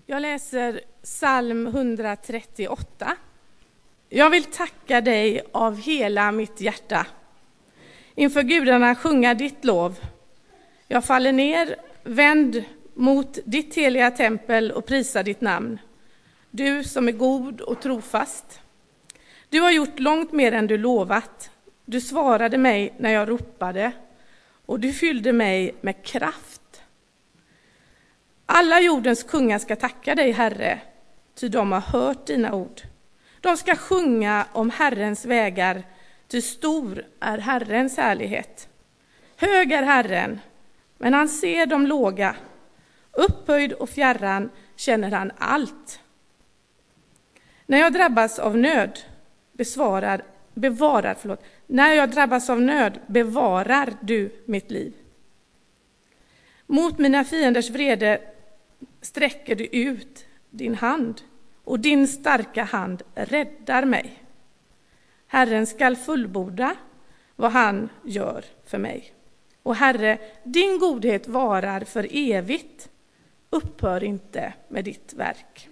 Jag läser psalm 138. Jag vill tacka dig av hela mitt hjärta. Inför gudarna sjunga ditt lov. Jag faller ner, vänd mot ditt heliga tempel och prisa ditt namn. Du som är god och trofast. Du har gjort långt mer än du lovat. Du svarade mig när jag ropade och du fyllde mig med kraft. Alla jordens kungar ska tacka dig, Herre, ty de har hört dina ord. De ska sjunga om Herrens vägar, ty stor är Herrens härlighet. Hög är Herren, men han ser de låga. Upphöjd och fjärran känner han allt. När jag drabbas av nöd bevarar du mitt liv. Mot mina fienders vrede sträcker du ut din hand, och din starka hand räddar mig. Herren skall fullborda vad han gör för mig. Och Herre, din godhet varar för evigt. Upphör inte med ditt verk.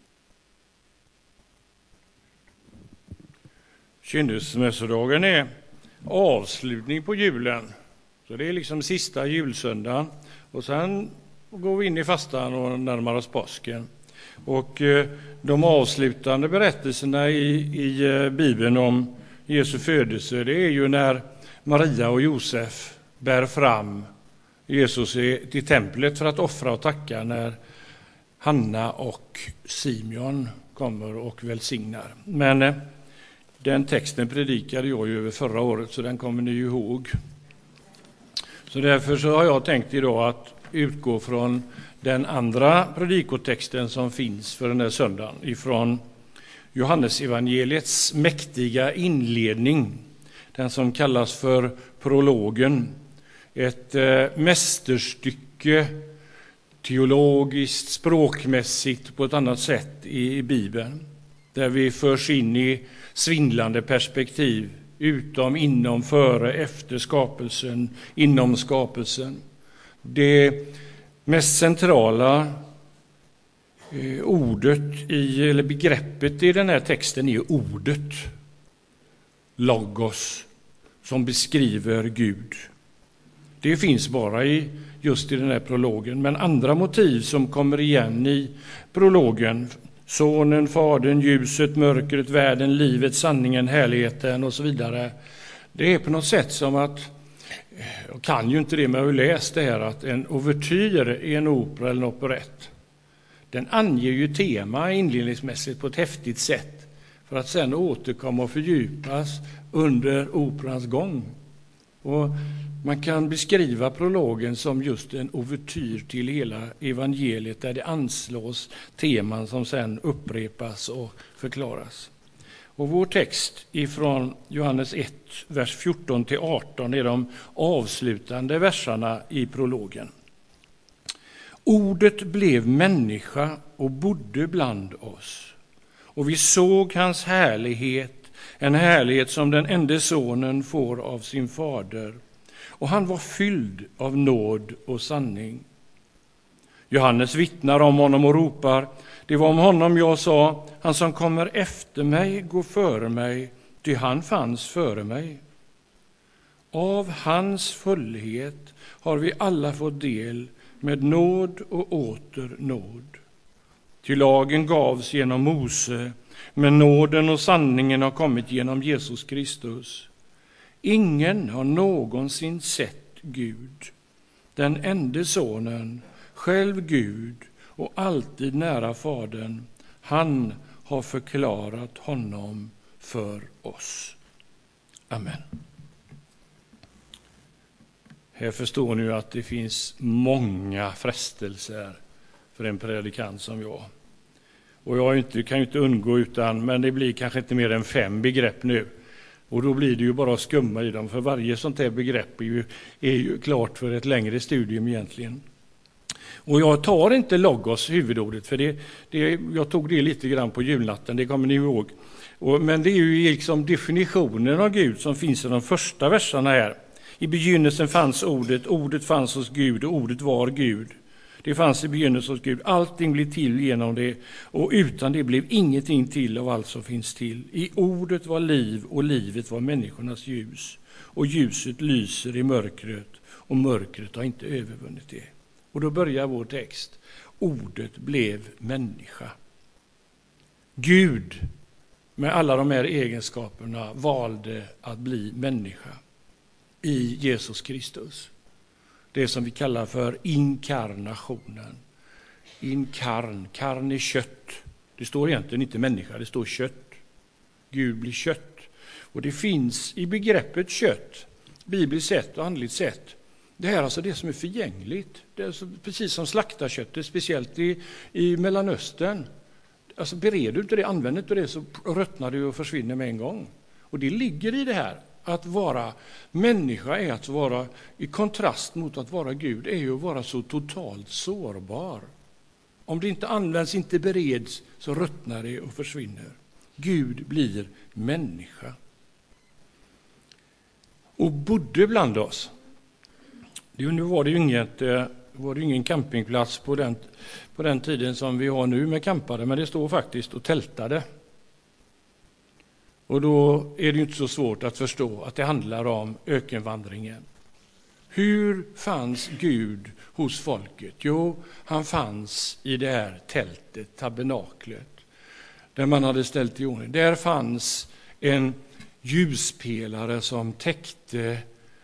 Kynnelsmässodagen är avslutning på julen. Så det är liksom sista julsöndagen. Och sen går vi in i fastan och närmar oss påsken. Och de avslutande berättelserna i Bibeln om Jesu födelse, det är ju när Maria och Josef bär fram Jesus till templet för att offra och tacka, när Hanna och Simeon kommer och välsignar. Men den texten predikade jag ju över förra året, så den kommer ni ju ihåg. Så därför så har jag tänkt idag att utgå från den andra predikotexten som finns för den här söndagen, ifrån Johannes evangeliets mäktiga inledning, den som kallas för prologen, ett mästerstycke teologiskt, språkmässigt på ett annat sätt i Bibeln, där vi förs in i svindlande perspektiv, utom, inom, före, efter skapelsen, inom skapelsen. Det mest centrala eller begreppet i den här texten är ordet, logos, som beskriver Gud. Det finns bara just i den här prologen, men andra motiv som kommer igen i prologen, sonen, fadern, ljuset, mörkret, världen, livet, sanningen, härligheten och så vidare. Det är på något sätt som att, jag kan ju inte det, men jag har läst det här, att en ouvertyr är en opera eller en operett. Den anger ju tema inledningsmässigt på ett häftigt sätt för att sedan återkomma och fördjupas under operans gång. Och man kan beskriva prologen som just en ouvertyr till hela evangeliet, där det anslås teman som sedan upprepas och förklaras. Och vår text ifrån Johannes 1, vers 14-18 är de avslutande verserna i prologen. Ordet blev människa och bodde bland oss. Och vi såg hans härlighet, en härlighet som den enda sonen får av sin fader. Och han var fylld av nåd och sanning. Johannes vittnar om honom och ropar: det var om honom jag sa, han som kommer efter mig går före mig, ty han fanns före mig. Av hans fullhet har vi alla fått del, med nåd och åter nåd. Ty lagen gavs genom Mose, men nåden och sanningen har kommit genom Jesus Kristus. Ingen har någonsin sett Gud, den enda sonen, själv Gud och alltid nära fadern. Han har förklarat honom för oss. Amen. Här förstår ni att det finns många frestelser för en predikant som jag. Och jag kan ju inte undgå men det blir kanske inte mer än 5 begrepp nu. Och då blir det ju bara att skumma i dem, för varje sånt här begrepp är ju klart för ett längre studium egentligen. Och jag tar inte logos, huvudordet, för jag tog det lite grann på julnatten, det kommer ni ihåg. Men det är ju liksom definitionen av Gud som finns i de första verserna här. I begynnelsen fanns ordet, ordet fanns hos Gud och ordet var Gud. Det fanns i begynnelsen hos Gud. Allting blev till genom det, och utan det blev ingenting till av allt som finns till. I ordet var liv, och livet var människornas ljus. Och ljuset lyser i mörkret, och mörkret har inte övervunnit det. Och då börjar vår text. Ordet blev människa. Gud med alla de här egenskaperna valde att bli människa i Jesus Kristus. Det som vi kallar för inkarnationen. Karn är kött. Det står egentligen inte människa, det står kött. Gud blir kött. Och det finns i begreppet kött, bibliskt sett och andligt sett, det här är alltså det som är förgängligt. Det är alltså precis som slaktarköttet, speciellt i Mellanöstern. Alltså bereder du inte det, använder inte det, så ruttnar det och försvinner med en gång. Och det ligger i det här. Att vara människa är att vara, i kontrast mot att vara Gud, är ju att vara så totalt sårbar. Om det inte används, inte bereds, så ruttnar det och försvinner. Gud blir människa. Och bodde bland oss. Nu var det ju ingen campingplats på den tiden som vi har nu med campare, men det står faktiskt och tältade. Och då är det ju inte så svårt att förstå att det handlar om ökenvandringen. Hur fanns Gud hos folket? Jo, han fanns i det här tältet, tabernaklet, där man hade ställt i ordning. Där fanns en ljuspelare som täckte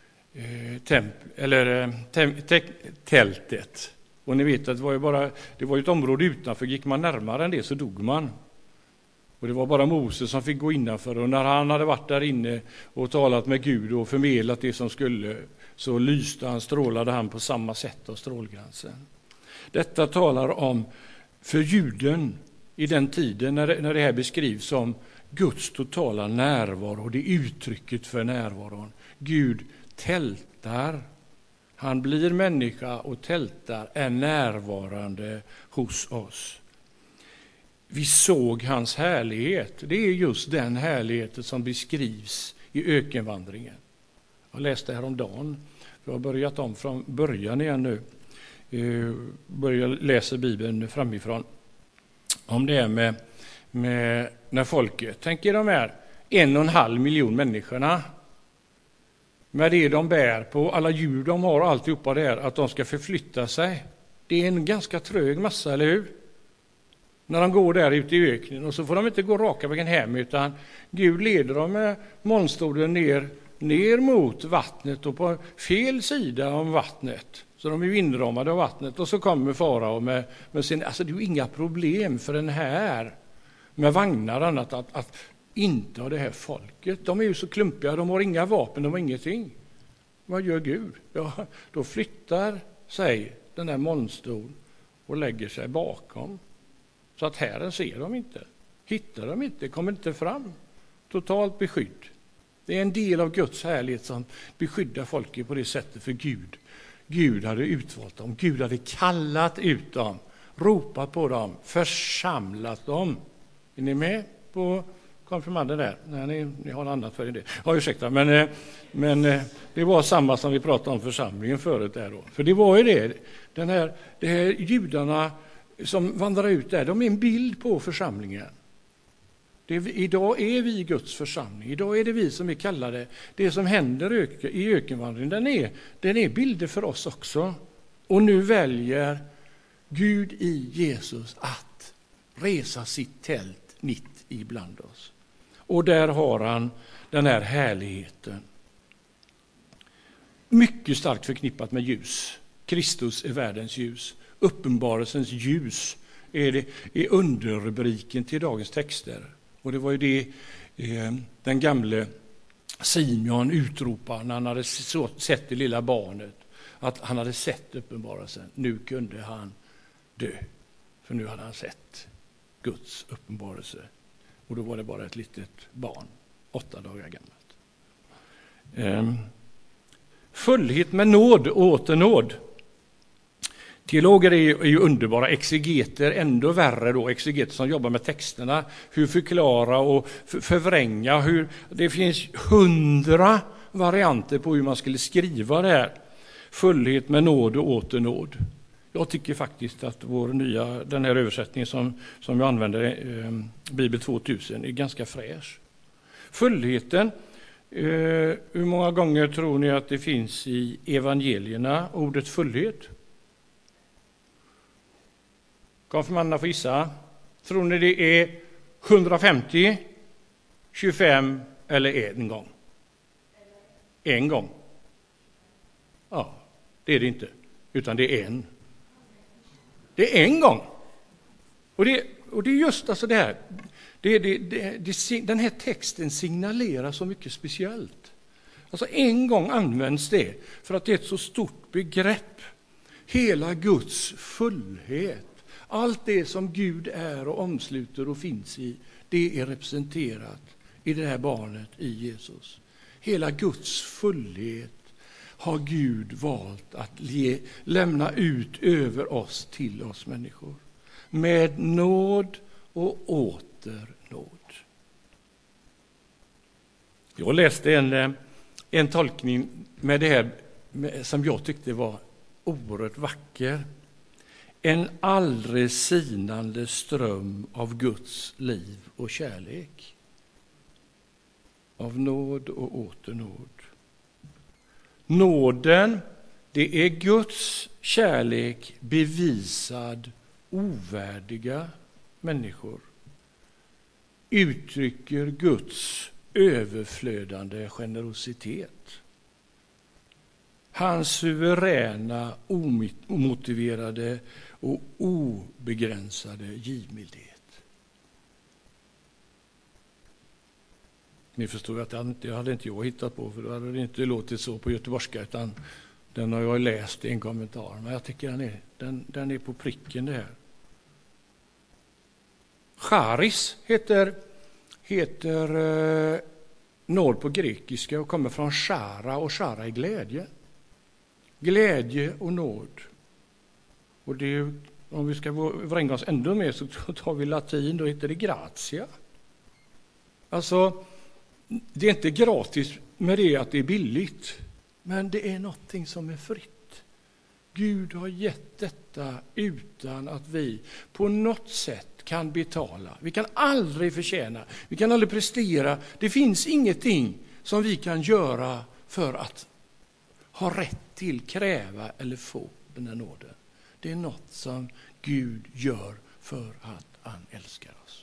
tältet. Och ni vet att det var ett område utanför, gick man närmare än det så dog man. Och det var bara Moses som fick gå innanför, och när han hade varit där inne och talat med Gud och förmedlat det som skulle, så strålade han på samma sätt av strålgränsen. Detta talar om för juden i den tiden när det här beskrivs som Guds totala närvaro, det är uttrycket för närvaron. Gud tältar, han blir människa och tältar, är närvarande hos oss. Vi såg hans härlighet. Det är just den härligheten som beskrivs i ökenvandringen. Jag läste häromdagen, jag har börjat om från början igen nu. Börjar läsa Bibeln framifrån. Om det är med när folket, tänker de här 1,5 miljon människorna, med det de bär på, alla djur de har, alltihopa det här, att de ska förflytta sig. Det är en ganska trög massa, eller hur? När de går där ute i öknen, och så får de inte gå raka vägen hem, utan Gud leder dem med molnstoden ner mot vattnet och på fel sida om vattnet. Så de är inramade av vattnet, och så kommer farao med sin, alltså det är ju inga problem för den här med vagnar och annat att inte ha det här folket. De är ju så klumpiga, de har inga vapen, de har ingenting. Vad gör Gud? Ja, då flyttar sig den här molnstoden och lägger sig bakom. Så att Herren ser dem inte, hittar dem inte, kommer inte fram. Totalt beskydd. Det är en del av Guds härlighet som beskyddar folket på det sättet, för Gud hade utvalt dem, Gud hade kallat ut dem, ropat på dem, församlat dem. Är ni med på konfirmanden där? Nej, ni har något annat för det. Ja, ursäkta, men det var samma som vi pratade om församlingen förut där då. För det var ju det här judarna som vandrar ut där, de är en bild på församlingen. Idag är vi Guds församling. Idag är det vi som är kallade. Det som händer i ökenvandringen, den är bilder för oss också. Och nu väljer Gud i Jesus att resa sitt tält mitt ibland oss. Och där har han den här härligheten. Mycket starkt förknippat med ljus. Kristus är världens ljus. Uppenbarelsens ljus är underrubriken till dagens texter. Och det var ju det den gamle Simeon utropade när han hade sett det lilla barnet. Att han hade sett uppenbarelsen. Nu kunde han dö. För nu hade han sett Guds uppenbarelse. Och då var det bara ett litet barn, 8 dagar gammalt. Fullhet med nåd och åter nåd. Teologer är ju underbara, exegeter ändå värre då, exegeter som jobbar med texterna, hur förklara och förvränga, det finns 100 varianter på hur man skulle skriva det här. Fullhet med nåd och åter nåd. Jag tycker faktiskt att den här översättningen som jag använder, Bibel 2000, är ganska fräsch. Fullheten, hur många gånger tror ni att det finns i evangelierna ordet fullhet? Konfirmanderna får gissa. Tror ni det är 150, 25 eller en gång? En gång. Ja, det är det inte, utan det är en. Det är en gång. Och det är just alltså det här. Den här texten signalerar så mycket speciellt. Alltså en gång används det för att det är ett så stort begrepp. Hela Guds fullhet. Allt det som Gud är och omsluter och finns i, det är representerat i det här barnet i Jesus. Hela Guds fullhet har Gud valt att lämna ut över oss till oss människor. Med nåd och åter nåd. Jag läste en tolkning med det här som jag tyckte var oerhört vacker. En aldrig sinande ström av Guds liv och kärlek. Av nåd och åter nåd. Nåden, det är Guds kärlek bevisad ovärdiga människor. Uttrycker Guds överflödande generositet. Hans suveräna, omotiverade och obegränsade givmildhet. Ni förstår att det hade inte jag hittat på, för då hade det inte låtit så på göteborgska, utan den har jag läst i en kommentar. Men jag tycker den är på pricken det här. Charis heter nåd på grekiska och kommer från chara, och chara är glädje. Glädje och nåd. Och det, om vi ska vränga oss ändå mer så tar vi latin, då heter det gratia. Alltså, det är inte gratis med det att det är billigt, men det är någonting som är fritt. Gud har gett detta utan att vi på något sätt kan betala. Vi kan aldrig förtjäna, vi kan aldrig prestera. Det finns ingenting som vi kan göra för att ha rätt till, kräva eller få den här nåden. Det är något som Gud gör för att han älskar oss.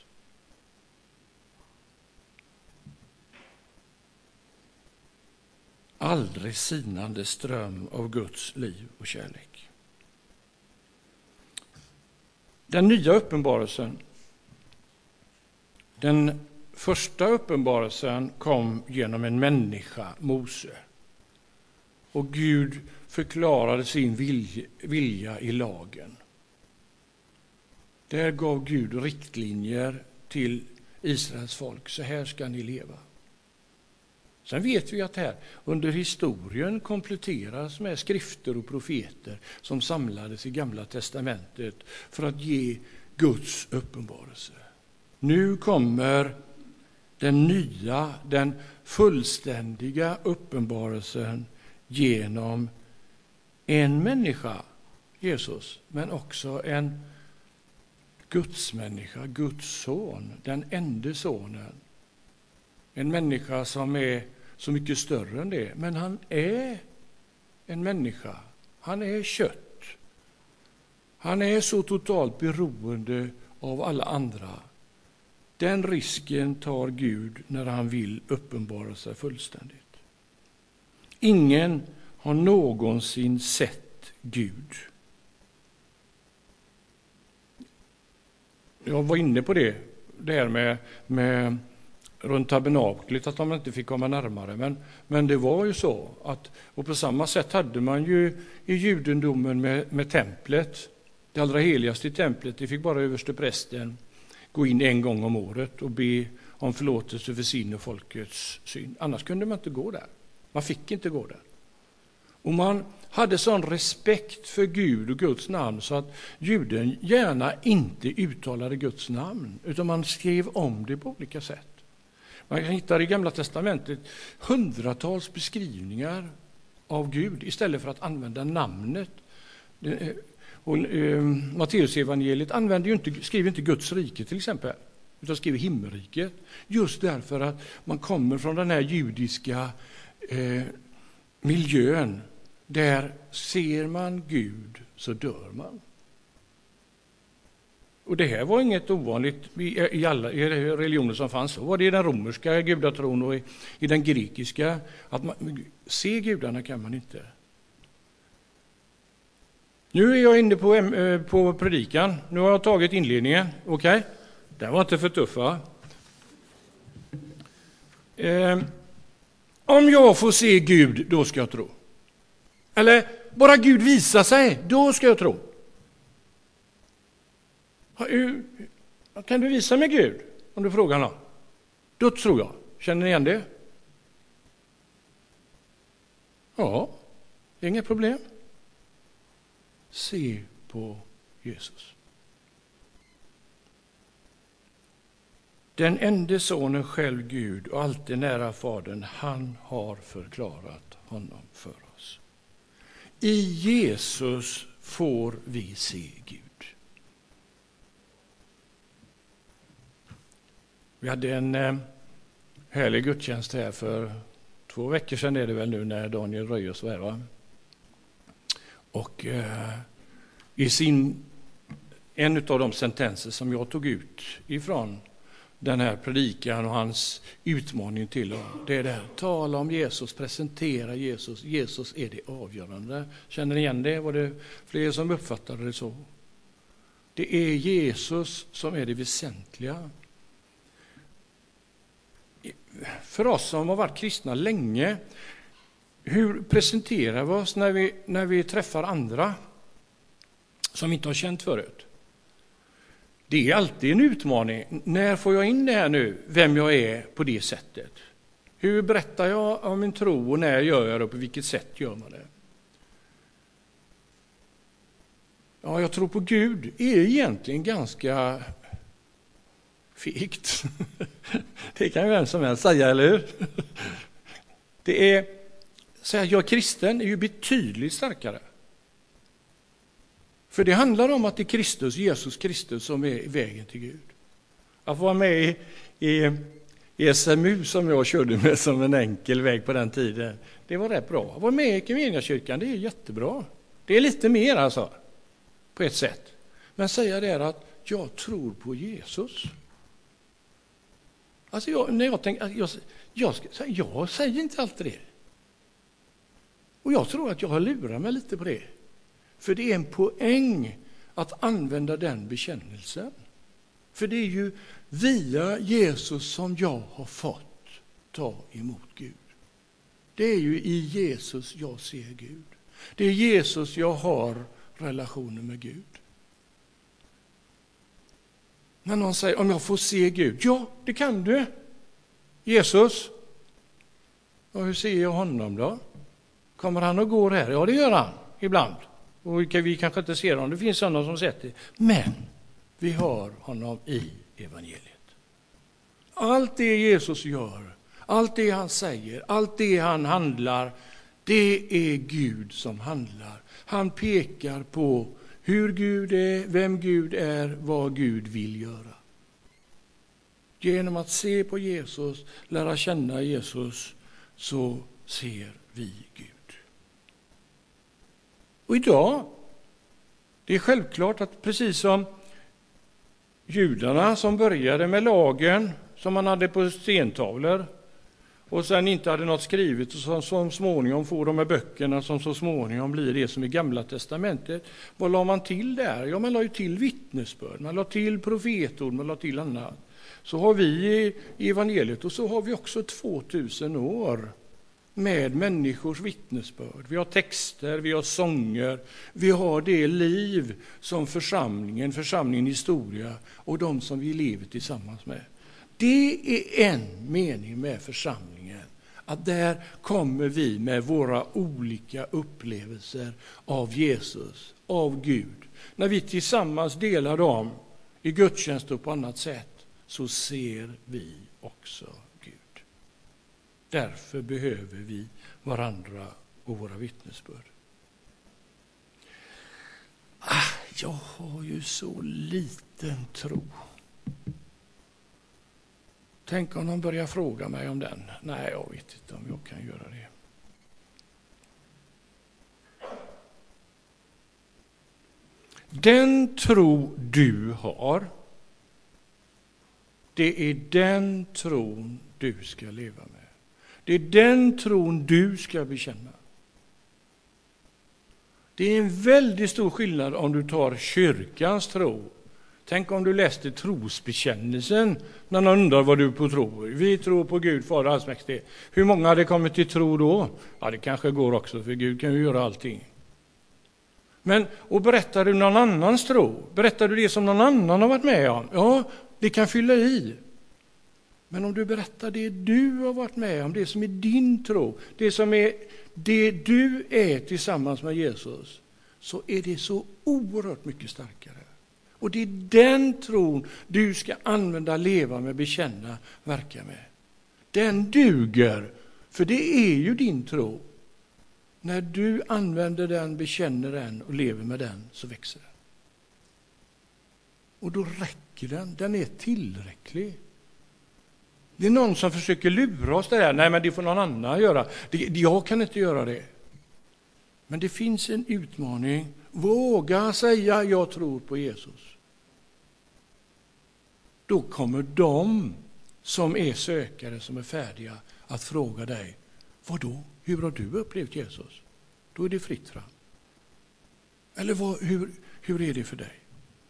Aldrig sinande ström av Guds liv och kärlek. Den nya uppenbarelsen, den första uppenbarelsen kom genom en människa, Mose. Och Gud förklarade sin vilja i lagen. Där gav Gud riktlinjer till Israels folk. Så här ska ni leva. Sen vet vi att här under historien kompletteras med skrifter och profeter som samlades i Gamla testamentet för att ge Guds uppenbarelse. Nu kommer den nya, den fullständiga uppenbarelsen genom en människa, Jesus, men också en Guds människa, Guds son, den enda sonen. En människa som är så mycket större än det, men han är en människa. Han är kött. Han är så totalt beroende av alla andra. Den risken tar Gud när han vill uppenbara sig fullständigt. Ingen har någonsin sett Gud. Jag var inne på det här med runt tabernaklet, att de inte fick komma närmare. Men det var ju så att, och på samma sätt hade man ju i judendomen med templet, det allra heligaste i templet, det fick bara översteprästen gå in en gång om året och be om förlåtelse för sin och folkets synd. Annars kunde man inte gå där. Man fick inte gå där. Och man hade sån respekt för Gud och Guds namn så att juden gärna inte uttalade Guds namn, utan man skrev om det på olika sätt. Man hittar i Gamla testamentet hundratals beskrivningar av Gud istället för att använda namnet. Och Matteusevangeliet skriver inte Guds rike till exempel, utan skriver himmelriket. Just därför att man kommer från den här judiska miljön där ser man Gud så dör man. Och det här var inget ovanligt i alla religioner som fanns. Så var det i den romerska gudatron och i den grekiska. Att se gudarna kan man inte. Nu är jag inne på predikan. Nu har jag tagit inledningen. Okej? Den var inte för tuff, va? Om jag får se Gud, då ska jag tro. Eller bara Gud visar sig, då ska jag tro. Kan du visa mig Gud? Om du frågar någon. Då tror jag. Känner ni igen det? Ja, det är inget problem. Se på Jesus. Den enda sonen själv Gud och alltid nära Fadern, han har förklarat honom för oss. I Jesus får vi se Gud. Vi hade en härlig gudstjänst här för 2 veckor sedan är det väl nu när Daniel Röjers var här, va? Och en av de sentenser som jag tog ut ifrån den här predikan och hans utmaning till dem, det är det här, tala om Jesus, presentera Jesus. Jesus är det avgörande. Känner ni igen det? Var det fler som uppfattade det så? Det är Jesus som är det väsentliga. För oss som har varit kristna länge, hur presenterar vi oss när vi träffar andra som inte har känt förut? Det är alltid en utmaning. När får jag in det här nu, vem jag är på det sättet? Hur berättar jag om min tro och när gör jag det och på vilket sätt gör man det? Ja, jag tror på Gud är egentligen ganska fegt. Det kan ju vem som helst säga, eller hur? Det är, säga jag är kristen är ju betydligt starkare. För det handlar om att det är Kristus, Jesus Kristus, som är vägen till Gud. Att vara med i SMU som jag körde med som en enkel väg på den tiden, det var rätt bra. Att vara med i Equmeniakyrkan, det är jättebra. Det är lite mer alltså, på ett sätt. Men säga det är att jag tror på Jesus. Alltså när jag tänker, jag säger inte alltid det. Och jag tror att jag har lurat mig lite på det. För det är en poäng att använda den bekännelsen. För det är ju via Jesus som jag har fått ta emot Gud. Det är ju i Jesus jag ser Gud. Det är Jesus jag har relationen med Gud. När någon säger, om jag får se Gud. Ja, det kan du. Jesus. Och hur ser jag honom då? Kommer han och går här? Ja, det gör han ibland. Och vi kanske inte ser honom. Det finns sådana som sett det. Men vi har honom i evangeliet. Allt det Jesus gör, allt det han säger, allt det han handlar, det är Gud som handlar. Han pekar på hur Gud är, vem Gud är, vad Gud vill göra. Genom att se på Jesus, lära känna Jesus, så ser vi Gud. Och idag, det är självklart att precis som judarna som började med lagen som man hade på stentavlor och sen inte hade något skrivet och som småningom får de här böckerna som så småningom blir det som i Gamla testamentet. Vad la man till där? Ja, man la ju till vittnesbörd, man la till profetord, man la till annat. Så har vi i evangeliet och så har vi också 2000 år med människors vittnesbörd. Vi har texter, vi har sånger, vi har det liv som församlingen historia och de som vi lever tillsammans med. Det är en mening med församlingen, att där kommer vi med våra olika upplevelser av Jesus, av Gud. När vi tillsammans delar dem i gudstjänst och på annat sätt, så ser vi också Gud. Därför behöver vi varandra och våra vittnesbörd. jag har ju så liten tro. Tänk om de börjar fråga mig om den. Nej, jag vet inte om jag kan göra det. Den tro du har, det är den tron du ska leva med. Det är den tron du ska bekänna. Det är en väldigt stor skillnad om du tar kyrkans tro. Tänk om du läste trosbekännelsen när någon undrar vad du på tror. Vi tror på Gud, Fader allsmäktig. Hur många hade kommit till tro då? Ja, det kanske går också, för Gud kan ju göra allting. Men, och berättar du någon annans tro? Berättar du det som någon annan har varit med om? Ja, det kan fylla i. Men om du berättar det du har varit med om, det som är din tro, det som är det du är tillsammans med Jesus, så är det så oerhört mycket starkare. Och det är den tron du ska använda, leva med, bekänna, verka med. Den duger, för det är ju din tro. När du använder den, bekänner den och lever med den, så växer den. Och då räcker den, den är tillräcklig. Det är någon som försöker lura oss där. Nej, men det får någon annan göra. Jag kan inte göra det. Men det finns en utmaning. Våga säga jag tror på Jesus. Då kommer de som är sökare, som är färdiga, att fråga dig. Vadå? Hur har du upplevt Jesus? Då är det fritt fram. Eller hur är det för dig?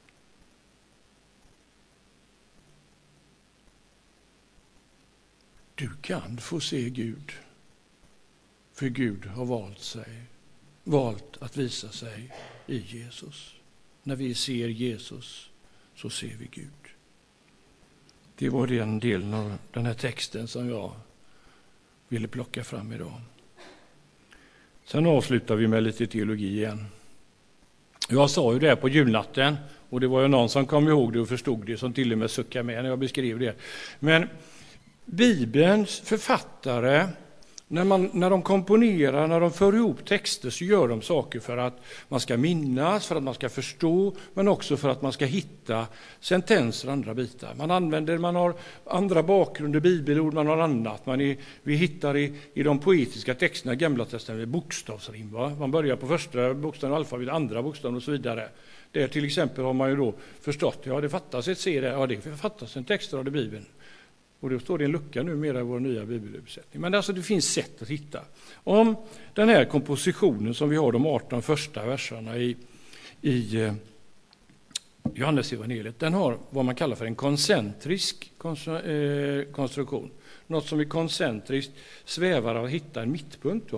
Du kan få se Gud. För Gud har valt att visa sig i Jesus. När vi ser Jesus så ser vi Gud. Det var den delen av den här texten som jag ville plocka fram idag. Sen avslutar vi med lite teologi igen. Jag sa ju det här på julnatten, och det var ju någon som kom ihåg det och förstod det, som till och med suckade med när jag beskrev det. Men Bibelns författare, när de komponerar, när de för ihop texter, så gör de saker för att man ska minnas, för att man ska förstå, men också för att man ska hitta sentenser och andra bitar. Man har andra bakgrunder, bibelord, man har annat. Vi hittar i de poetiska texterna i Gamla testamentet bokstavsrim. Man börjar på första bokstaven i alfabetet, andra bokstaven och så vidare. Där till exempel har man ju då förstått, ja det fattas ett C där, ja det fattas en textrad i Bibeln. Och då står det en lucka numera i vår nya bibelöversättning. Men alltså det finns sätt att hitta. Om den här kompositionen som vi har, de 18 första verserna i Johannes evangeliet, den har vad man kallar för en koncentrisk konstruktion. Något som är koncentriskt svävar av att hitta en mittpunkt.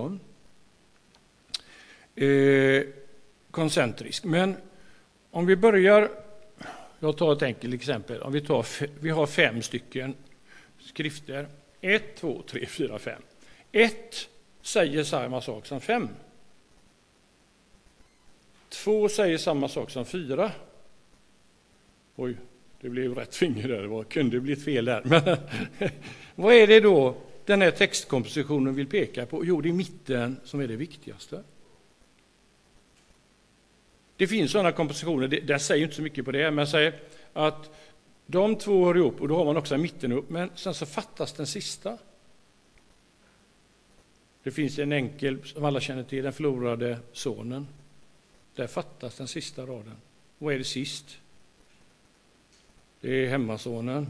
Koncentrisk. Men om vi börjar, jag tar ett enkelt exempel. Om vi har 5 stycken skrifter. 1, 2, 3, 4, 5. 1 säger samma sak som 5. 2 säger samma sak som 4. Oj, det blev rätt finger där. Det kunde bli fel där. Men vad är det då den här textkompositionen vill peka på? Jo, det är mitten som är det viktigaste. Det finns sådana kompositioner, där säger inte så mycket på det, men säger att de 2 hör ihop och då har man också mitten upp, men sen så fattas den sista. Det finns en enkel, som alla känner till, den förlorade sonen. Där fattas den sista raden. Vad är det sist? Det är hemmasonen.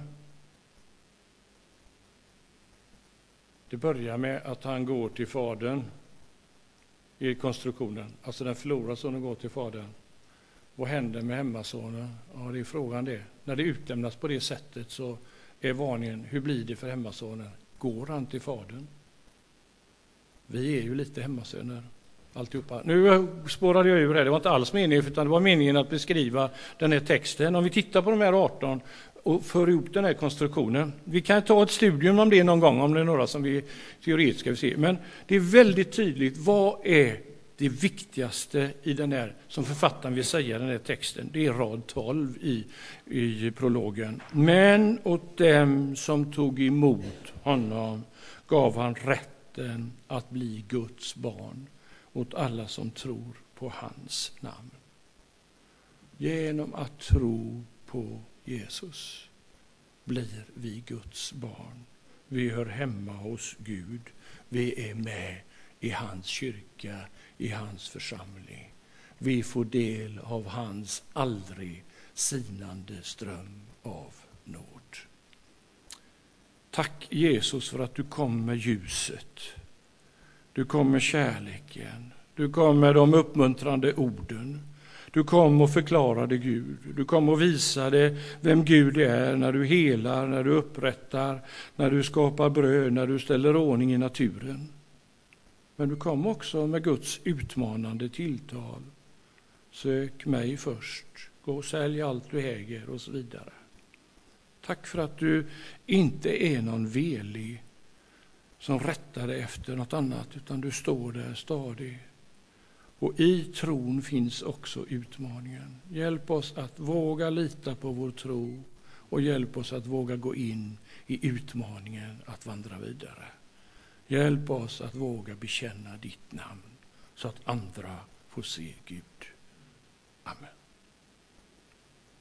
Det börjar med att han går till fadern i konstruktionen. Alltså den förlorade sonen går till fadern. Vad händer med hemmasonen? Ja, det är frågan det. När det utlämnas på det sättet så är varningen, hur blir det för hemmasonen? Går han till fadern? Vi är ju lite hemmasöner, alltihopa. Nu spårade jag ur här, det var inte alls meningen, utan det var meningen att beskriva den här texten. Om vi tittar på de här 18 och för ihop den här konstruktionen. Vi kan ta ett studium om det någon gång, om det är några som vi teoretiskt ska se. Men det är väldigt tydligt, vad är det viktigaste i den här, som författaren vill säga, den här texten? Det är rad 12 i prologen. Men åt dem som tog emot honom gav han rätten att bli Guds barn, åt alla som tror på hans namn. Genom att tro på Jesus blir vi Guds barn. Vi hör hemma hos Gud. Vi är med i hans kyrka, i hans församling. Vi får del av hans aldrig sinande ström av nåd. Tack Jesus för att du kom med ljuset. Du kom med kärleken. Du kom med de uppmuntrande orden. Du kom och förklarade Gud. Du kom och visade vem Gud är när du helar, när du upprättar, när du skapar bröd, när du ställer ordning i naturen. Men du kom också med Guds utmanande tilltal. Sök mig först, gå och sälj allt du äger och så vidare. Tack för att du inte är någon velig som rättar dig efter något annat, utan du står där stadig. Och i tron finns också utmaningen. Hjälp oss att våga lita på vår tro och hjälp oss att våga gå in i utmaningen att vandra vidare. Hjälp oss att våga bekänna ditt namn så att andra får se Gud. Amen.